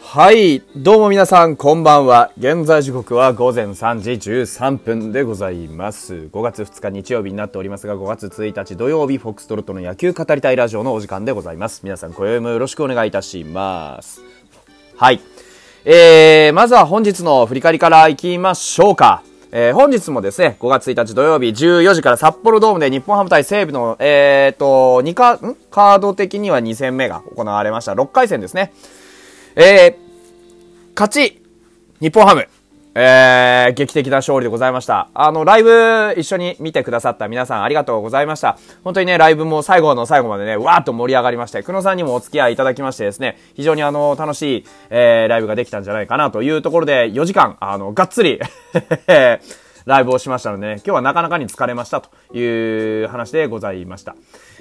はい、どうも皆さんこんばんは。現在時刻は午前3時13分でございます。5月2日日曜日になっておりますが、5月1日土曜日、フォックストロットの野球語りたいラジオのお時間でございます。皆さん今宵もよろしくお願いいたします。はい、まずは本日の振り返りからいきましょうか。本日もですね、5月1日土曜日14時から札幌ドームで日本ハム対西武の、カード的には2戦目が行われました。6回戦ですね。勝ち、日本ハム。劇的な勝利でございました。ライブ一緒に見てくださった皆さんありがとうございました。本当にね、ライブも最後の最後までね、わーっと盛り上がりまして、久野さんにもお付き合いいただきましてですね、非常に楽しい、ライブができたんじゃないかなというところで、4時間、がっつり、ライブをしましたのでね、今日はなかなかに疲れましたという話でございました。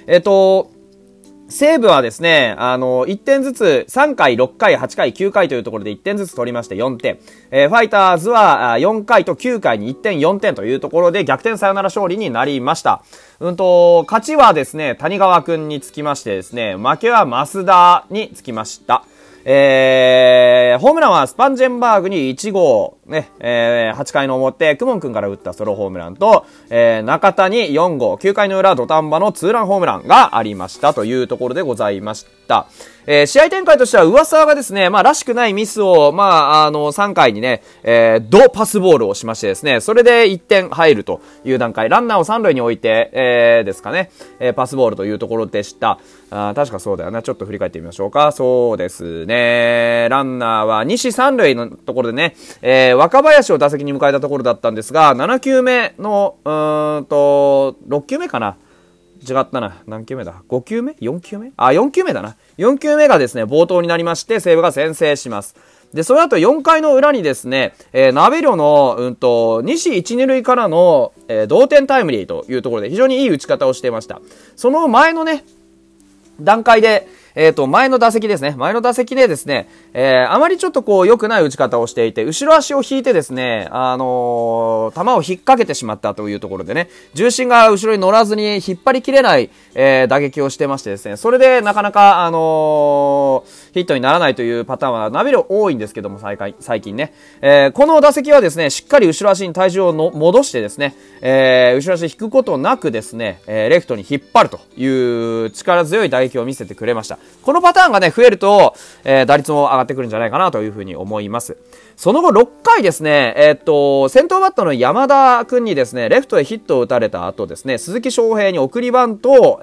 西武はですね、1点ずつ3回、6回、8回、9回というところで1点ずつ取りまして4点。ファイターズは4回と9回に1点、4点というところで逆転サヨナラ勝利になりました。勝ちはですね、谷川くんにつきましてですね、負けは増田につきました。ホームランはスパンジェンバーグに1号、ね、8回の表、クモン君から打ったソロホームランと、中田に4号、9回の裏土壇場のツーランホームランがありましたというところでございました。試合展開としては上沢がですね、らしくないミスを、3回にね、ドパスボールをしましてですね、それで1点入るという段階、ランナーを3塁に置いて、ですかね、パスボールというところでした。確かそうだよな。ちょっと振り返ってみましょうか。そうですね。ランナーは西3塁のところでね、若林を打席に迎えたところだったんですが、7球目の、6球目かな。違ったな。何球目だ ?5 球目 ?4 球目4球目だな。4球目がですね、暴投になりまして、西武が先制します。で、その後4回の裏にですね、ナベリョの、西1、2塁からの、同点タイムリーというところで非常にいい打ち方をしていました。その前のね、段階で、前の打席ですね。前の打席でですね、あまりちょっとこう良くない打ち方をしていて、後ろ足を引いてですね、球を引っ掛けてしまったというところでね、重心が後ろに乗らずに引っ張りきれない、打撃をしてましてですね、それでなかなか、ヒットにならないというパターンはナビル多いんですけども、最近ね。この打席はですね、しっかり後ろ足に体重を戻してですね、後ろ足引くことなくですね、レフトに引っ張るという力強い打撃を見せてくれました。このパターンがね、増えると、打率も上がってくるんじゃないかなというふうに思います。その後6回ですね、先頭バッターの山田くんにですね、レフトへヒットを打たれた後ですね、鈴木翔平に送りバントを、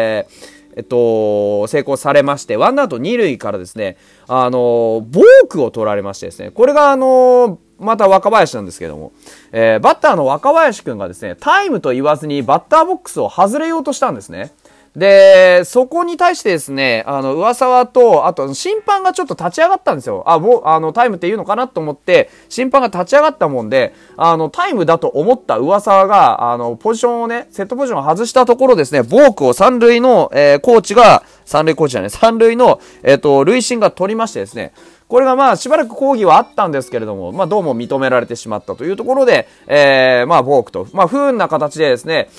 成功されまして、ワンアウト2塁からですね、ボークを取られましてですね、これがまた若林なんですけども、バッターの若林くんがですね、タイムと言わずにバッターボックスを外れようとしたんですね。で、そこに対してですね、上沢と、あと、審判がちょっと立ち上がったんですよ。タイムって言うのかなと思って、審判が立ち上がったもんで、タイムだと思った上沢が、ポジションをね、セットポジションを外したところですね、ボークを三塁の、三塁の、塁審が取りましてですね、これがしばらく抗議はあったんですけれども、どうも認められてしまったというところで、ボークと、不運な形でですね、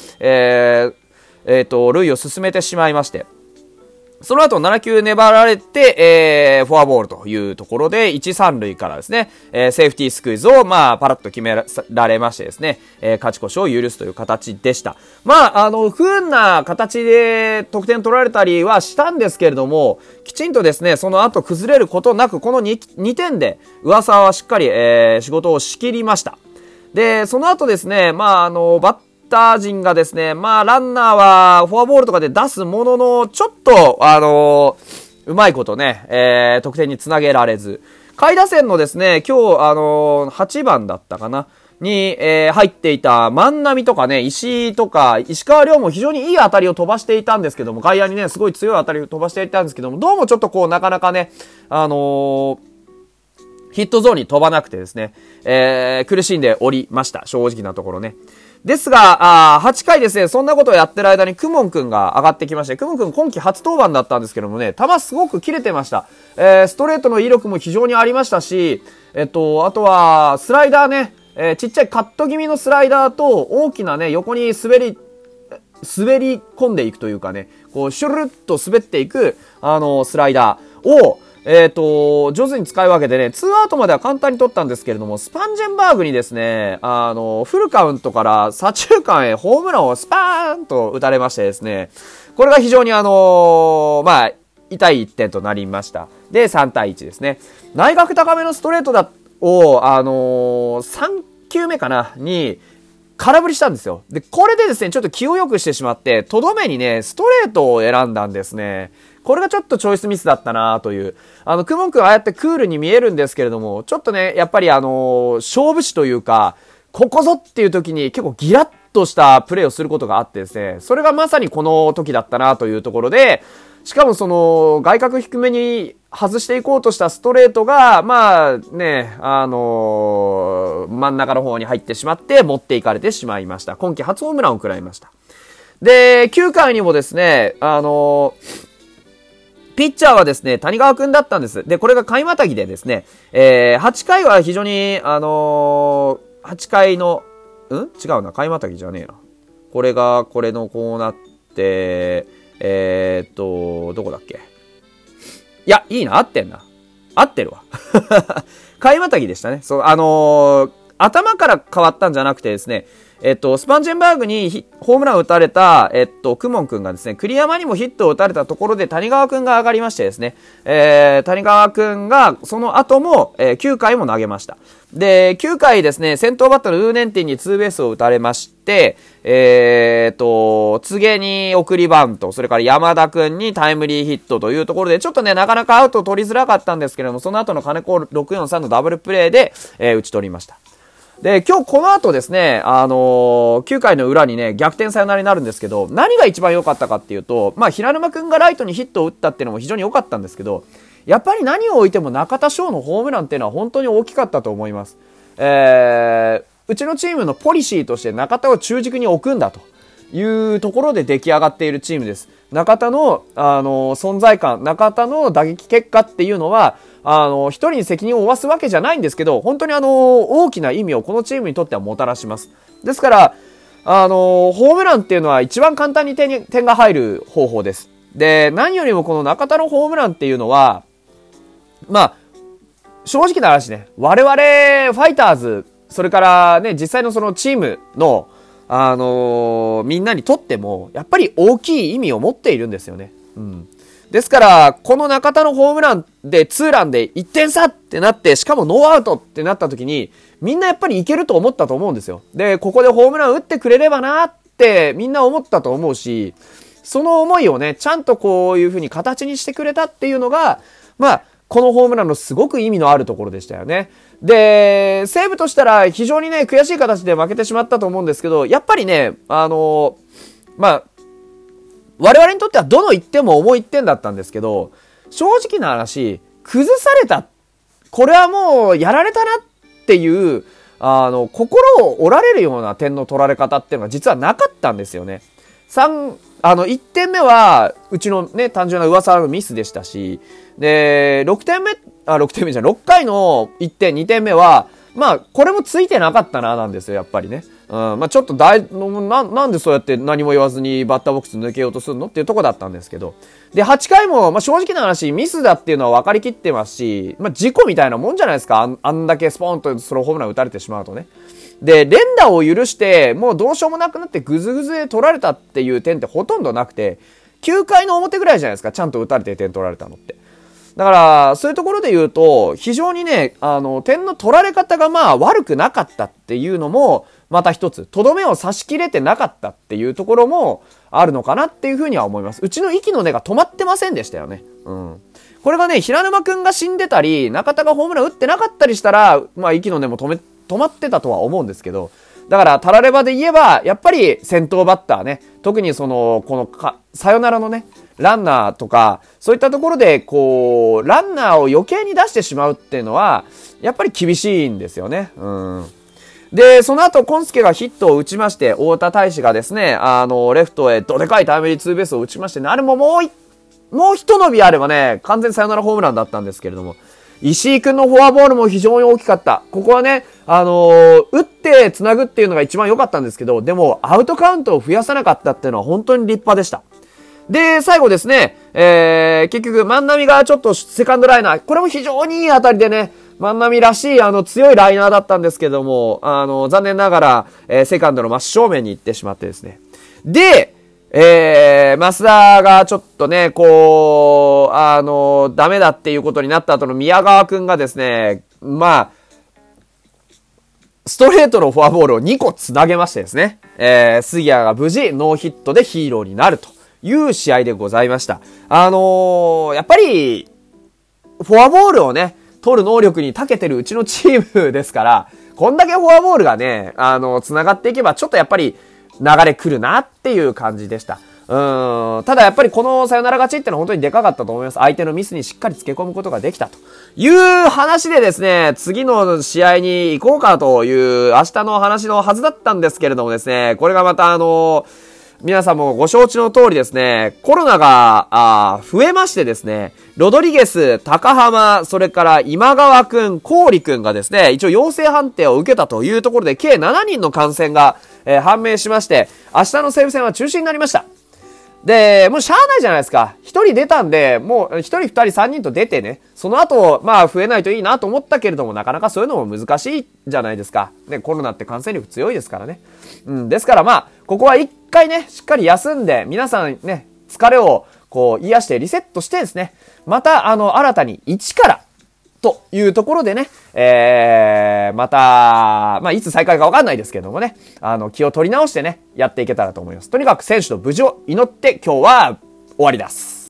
塁を進めてしまいまして、その後7球粘られて、フォアボールというところで、1、3塁からですね、セーフティースクイズを、パラッと決められましてですね、勝ち越しを許すという形でした。不運な形で得点取られたりはしたんですけれども、きちんとですね、その後崩れることなく、この 2点で、上沢はしっかり、仕事を仕切りました。で、その後ですね、バッター陣がですね、ランナーはフォアボールとかで出すものの、ちょっと、うまいことね、得点につなげられず、下位打線のですね、今日、8番だったかな、に、入っていた万波とかね、石井とか、石川遼も非常にいい当たりを飛ばしていたんですけども、外野にね、すごい強い当たりを飛ばしていたんですけども、どうもちょっとなかなかね、ヒットゾーンに飛ばなくてですね、苦しんでおりました。正直なところね。ですが、8回ですね、そんなことをやってる間にクモンくんが上がってきまして、クモンくん今季初登板だったんですけどもね、球すごく切れてました。ストレートの威力も非常にありましたし、あとは、スライダーね、ちっちゃいカット気味のスライダーと、大きなね、横に滑り込んでいくというかね、こう、シュルッと滑っていく、スライダーを、 上手に使い分けてね、2アウトまでは簡単に取ったんですけれども、スパンジェンバーグにですね、フルカウントから左中間へホームランをスパーンと打たれましてですね、これが非常に痛い1点となりました。で、3対1ですね。内角高めのストレートを、3球目かなに、空振りしたんですよ。で、これでですね、ちょっと気を良くしてしまって、とどめにね、ストレートを選んだんですね。これがちょっとチョイスミスだったなという。クモン君ああやってクールに見えるんですけれども、ちょっとね、やっぱり勝負師というか、ここぞっていう時に結構ギラッとしたプレーをすることがあってですね、それがまさにこの時だったなというところで、しかもその、外角低めに外していこうとしたストレートが、まあね、真ん中の方に入ってしまって持っていかれてしまいました。今季初ホームランを食らいました。で、9回にもですね、ピッチャーはですね、谷川くんだったんです。で、これが回またぎでですね、8回は非常に、8回の、違うな、回またぎじゃねえな。これのこうなって、どこだっけ？いや、いいな、合ってんな。合ってるわ。回またぎでしたね。そう、頭から変わったんじゃなくてですね、スパンジェンバーグにホームランを打たれた、クモン君がですね、栗山にもヒットを打たれたところで谷川君が上がりましてですね、谷川君がその後も、9回も投げました。で、9回ですね、先頭バッターのウーネンティンにツーベースを打たれまして、次に送りバント、それから山田君にタイムリーヒットというところで、ちょっとね、なかなかアウトを取りづらかったんですけれども、その後の金子643のダブルプレーで、打ち取りました。で、今日この後ですね、9回の裏にね、逆転サヨナラになるんですけど、何が一番良かったかっていうと、まあ、平沼くんがライトにヒットを打ったっていうのも非常に良かったんですけど、やっぱり何を置いても中田翔のホームランっていうのは本当に大きかったと思います。うちのチームのポリシーとして中田を中軸に置くんだというところで出来上がっているチームです。中田の、存在感、中田の打撃結果っていうのは、一人に責任を負わすわけじゃないんですけど、本当に大きな意味をこのチームにとってはもたらします。ですから、ホームランっていうのは一番簡単に点が入る方法です。で、何よりもこの中田のホームランっていうのは、まあ、正直な話ね、我々、ファイターズ、それからね、実際のそのチームの、みんなにとっても、やっぱり大きい意味を持っているんですよね。うん。ですから、この中田のホームランで、ツーランで1点差ってなって、しかもノーアウトってなった時に、みんなやっぱりいけると思ったと思うんですよ。で、ここでホームラン打ってくれればなってみんな思ったと思うし、その思いをね、ちゃんとこういう風に形にしてくれたっていうのが、まあ、このホームランのすごく意味のあるところでしたよね。で、西武としたら非常にね、悔しい形で負けてしまったと思うんですけど、やっぱりね、まあ、我々にとってはどの1点も重い1点だったんですけど、正直な話、崩された。これはもうやられたなっていう、心を折られるような点の取られ方っていうのが実はなかったんですよね。1点目は、うちのね、単純な噂のミスでしたし、で、6回の1点、2点目は、まあ、これもついてなかったな、なんですよ、やっぱりね。まあ、ちょっとなんでそうやって何も言わずにバッターボックス抜けようとするのっていうとこだったんですけど。で、8回も、まあ、正直な話、ミスだっていうのは分かりきってますし、まあ、事故みたいなもんじゃないですか。あんだけスポーンとソロホームラン打たれてしまうとね。で、連打を許して、もうどうしようもなくなってグズグズで取られたっていう点ってほとんどなくて、9回の表ぐらいじゃないですか、ちゃんと打たれて点取られたのって。だから、そういうところで言うと、非常にね、点の取られ方がまあ悪くなかったっていうのも、また一つ、とどめを差し切れてなかったっていうところもあるのかなっていうふうには思います。うちの息の根が止まってませんでしたよね。うん。これがね、平沼くんが死んでたり、中田がホームラン打ってなかったりしたら、まあ息の根も止まってたとは思うんですけど、だから、タラレバで言えば、やっぱり先頭バッターね、特にこのサヨナラのね、ランナーとか、そういったところで、こう、ランナーを余計に出してしまうっていうのは、やっぱり厳しいんですよね。うん。で、その後、コンスケがヒットを打ちまして、太田大使がですね、レフトへどでかいタイムリーツーベースを打ちましてね、あれももう一伸びあればね、完全サヨナラホームランだったんですけれども、石井くんのフォアボールも非常に大きかった。ここはね、打って繋ぐっていうのが一番良かったんですけど、でもアウトカウントを増やさなかったっていうのは本当に立派でした。で、最後ですね、 結局、万波がちょっとセカンドライナー、これも非常にいい当たりでね、万波らしい強いライナーだったんですけども、残念ながら、セカンドの真正面に行ってしまってですね。で、増田がちょっとね、こう、ダメだっていうことになった後の宮川くんがですね、まあ、ストレートのフォアボールを2個つなげましてですね、杉谷が無事ノーヒットでヒーローになるという試合でございました。やっぱり、フォアボールをね、取る能力に長けてるうちのチームですから、こんだけフォアボールがね、繋がっていけば、ちょっとやっぱり流れ来るなっていう感じでした。ただやっぱりこのサヨナラ勝ちってのは本当にでかかったと思います。相手のミスにしっかりつけ込むことができたという話でですね、次の試合に行こうかという明日の話のはずだったんですけれどもですね、これがまた皆さんもご承知の通りですね、コロナが増えましてですね、ロドリゲス、高浜、それから今川くん、郡くんがですね、一応陽性判定を受けたというところで計7人の感染が、判明しまして、明日の西武戦は中止になりました。で、もうしゃあないじゃないですか。一人出たんで、もう一人二人三人と出てね、その後、まあ増えないといいなと思ったけれども、なかなかそういうのも難しいじゃないですか。ね、コロナって感染力強いですからね。ですからまあ、ここは一回ね、しっかり休んで、皆さんね、疲れをこう癒してリセットしてですね、また新たに一からというところでね、また、まあ、いつ再開かわかんないですけどもね、気を取り直してね、やっていけたらと思います。とにかく選手の無事を祈って今日は終わりです。